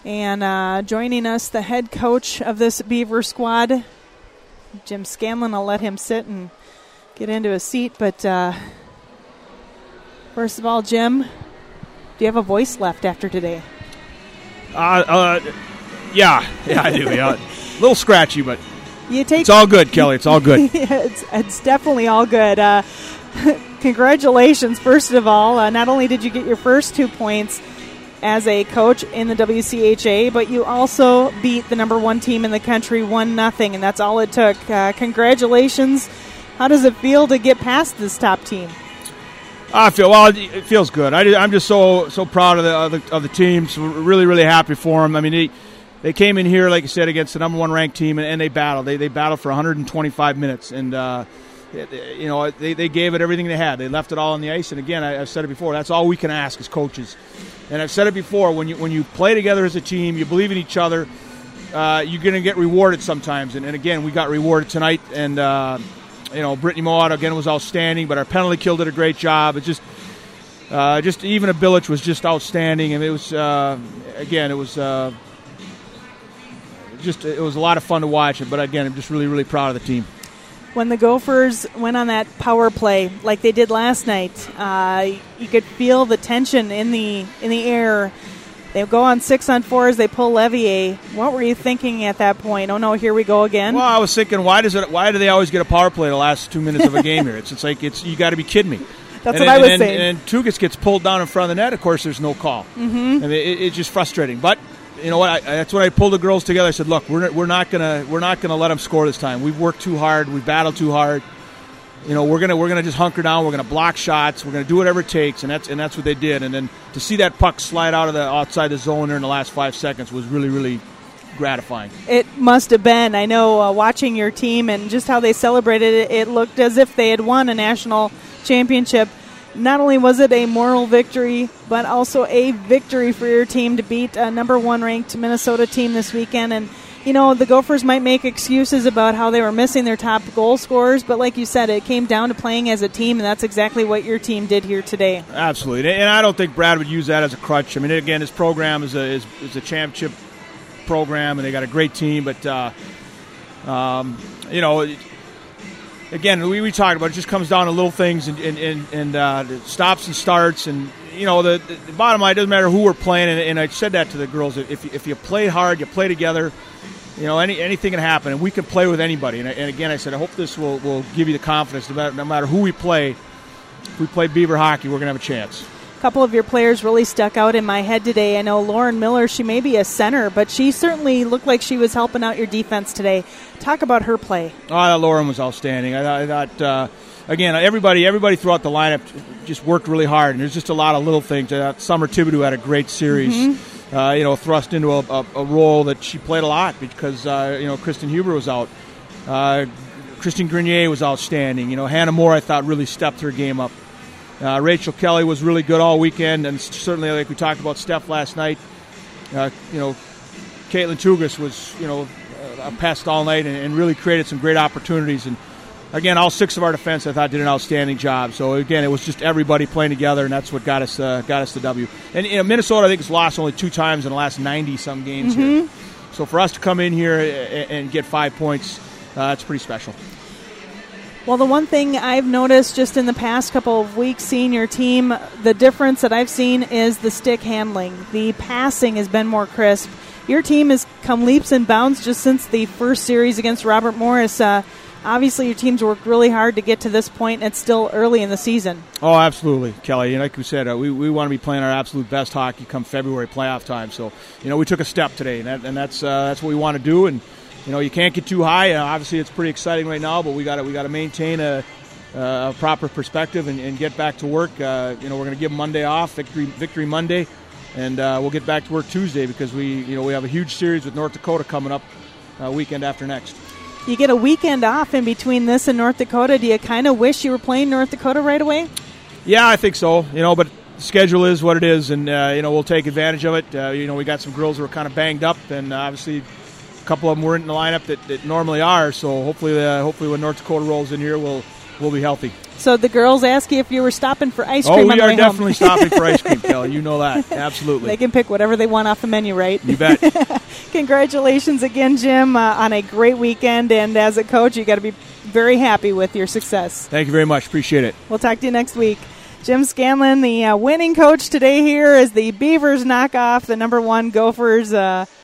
And joining us, the head coach of this Beaver squad, Jim Scanlon. I'll let him sit and get into a seat. But first of all, Jim, do you have a voice left after today? Yeah, I do. Yeah. A little scratchy, but it's all good, Kelly. It's all good. It's definitely all good. Congratulations, first of all. Not only did you get your first 2 points as a coach in the WCHA, but you also beat the number one team in the country 1-0, and that's all it took. Congratulations. How does it feel to get past this top team? It feels good. I'm just so proud of the team. So really, really happy for them. I mean, they came in here, like you said, against the number one ranked team, and they battled. They battled for 125 minutes, and they gave it everything they had. They left it all on the ice, and again, I've said it before. That's all we can ask as coaches. And I've said it before. When you play together as a team, you believe in each other. You're going to get rewarded sometimes, and again, we got rewarded tonight. And Brittany Moat again was outstanding, but our penalty kill did a great job. It's just even a Bilic was just outstanding, and it was it was a lot of fun to watch it. But again, I'm just really, really proud of the team. When the Gophers went on that power play like they did last night, you could feel the tension in the air. They go on 6-on-4s. They pull Levier. What were you thinking at that point? Oh no, here we go again. Well, I was thinking, why do they always get a power play the last 2 minutes of a game here? It's like you got to be kidding me. That's what I was saying. And Tugas gets pulled down in front of the net. Of course, there's no call. Mm-hmm. I mean, it's just frustrating. But you know what? That's when I pulled the girls together. I said, "Look, we're not gonna let them score this time. We've worked too hard. We've battled too hard. We're gonna just hunker down. We're gonna block shots. We're gonna do whatever it takes." And that's what they did. And then to see that puck slide outside the zone there in the last 5 seconds was really, really gratifying. It must have been. I know watching your team and just how they celebrated it, it looked as if they had won a national championship. Not only was it a moral victory, but also a victory for your team to beat a number one ranked Minnesota team this weekend. And, the Gophers might make excuses about how they were missing their top goal scorers, but like you said, it came down to playing as a team, and that's exactly what your team did here today. Absolutely. And I don't think Brad would use that as a crutch. I mean, again, his program is a championship program, and they got a great team, but, again, we talked about it. Just comes down to little things and stops and starts. And, the bottom line, it doesn't matter who we're playing. And I said that to the girls. If you play hard, you play together, anything can happen. And we can play with anybody. And again, I said, I hope this will give you the confidence no matter who we play. If we play Beaver hockey, we're going to have a chance. A couple of your players really stuck out in my head today. I know Lauren Miller, she may be a center, but she certainly looked like she was helping out your defense today. Talk about her play. Lauren was outstanding. I thought, again, everybody throughout the lineup just worked really hard, and there's just a lot of little things. Summer Thibodeau had a great series, thrust into a role that she played a lot because, Kristen Huber was out. Christine Grenier was outstanding. Hannah Moore, I thought, really stepped her game up. Rachel Kelly was really good all weekend, and certainly, like we talked about Steph last night, Caitlin Tugas was, a pest all night and really created some great opportunities. And, again, all six of our defense, I thought, did an outstanding job. So, again, it was just everybody playing together, and that's what got us the W. And, Minnesota, I think, has lost only 2 times in the last 90-some games here. So for us to come in here and get 5 points, it's pretty special. Well, the one thing I've noticed just in the past couple of weeks seeing your team, the difference that I've seen is the stick handling. The passing has been more crisp. Your team has come leaps and bounds just since the first series against Robert Morris. Obviously, your team's worked really hard to get to this point, and it's still early in the season. Oh, absolutely, Kelly. Like we said, we want to be playing our absolute best hockey come February playoff time. So, we took a step today, and that's what we want to do. And you can't get too high. Obviously, it's pretty exciting right now, but we got to maintain a proper perspective and get back to work. We're going to give Monday off, Victory Monday, and we'll get back to work Tuesday because we have a huge series with North Dakota coming up weekend after next. You get a weekend off in between this and North Dakota. Do you kind of wish you were playing North Dakota right away? Yeah, I think so. But the schedule is what it is, and we'll take advantage of it. We got some girls who are kind of banged up, and obviously a couple of them weren't in the lineup that normally are. So hopefully when North Dakota rolls in here, we'll we'll be healthy. So the girls ask you if you were stopping for ice cream Oh, on we the are way definitely home. stopping for ice cream, Kelly. You know that. Absolutely. They can pick whatever they want off the menu, right? You bet. Congratulations again, Jim, on a great weekend. And as a coach, you got to be very happy with your success. Thank you very much. Appreciate it. We'll talk to you next week. Jim Scanlon, the winning coach today here as the Beavers knock off the number 1 Gophers